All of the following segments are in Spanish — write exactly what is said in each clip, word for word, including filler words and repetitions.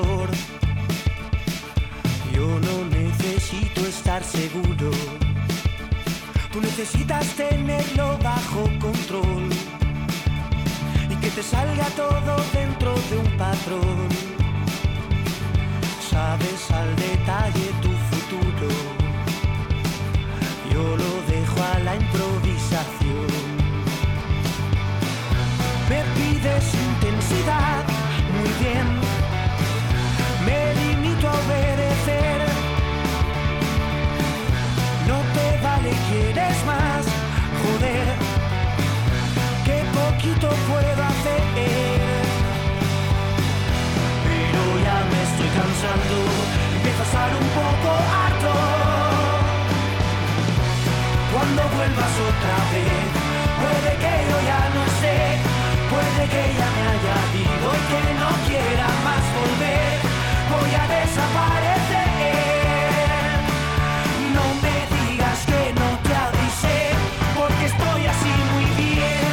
error. Yo no necesito estar seguro. Tú necesitas tenerlo bajo control y que te salga todo dentro de un patrón. Sabes al detalle tu futuro. Yo lo dejo a la improvisación. Me pides intensidad, muy bien. Me limito a obedecer. No te vale, quieres más, joder. Qué poquito puedo hacer. Pero ya me estoy cansando, empiezo a estar un poco harto. Cuando vuelvas otra vez, puede que yo ya no esté, puede que ya me haya ido y que no quiera más volver. Voy a desaparecer. No me digas que no te avisé, porque estoy así muy bien.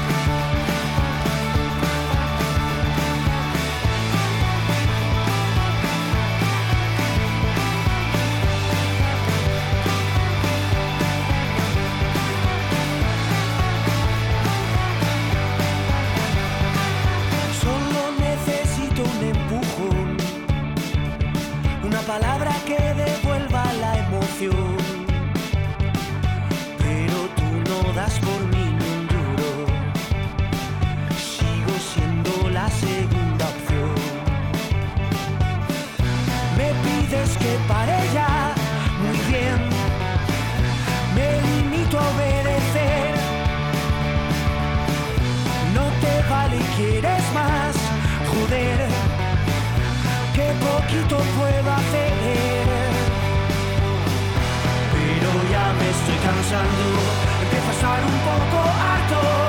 Palabra que devuelva la emoción, pero tú no das por mí ni un duro. Sigo siendo la segunda opción. Me pides que pare ya, muy bien. Me limito a obedecer. No te vale, quieres más, joder. Qué poquito puedo hacer. Pero ya me estoy cansando, empiezo a estar un poco harto.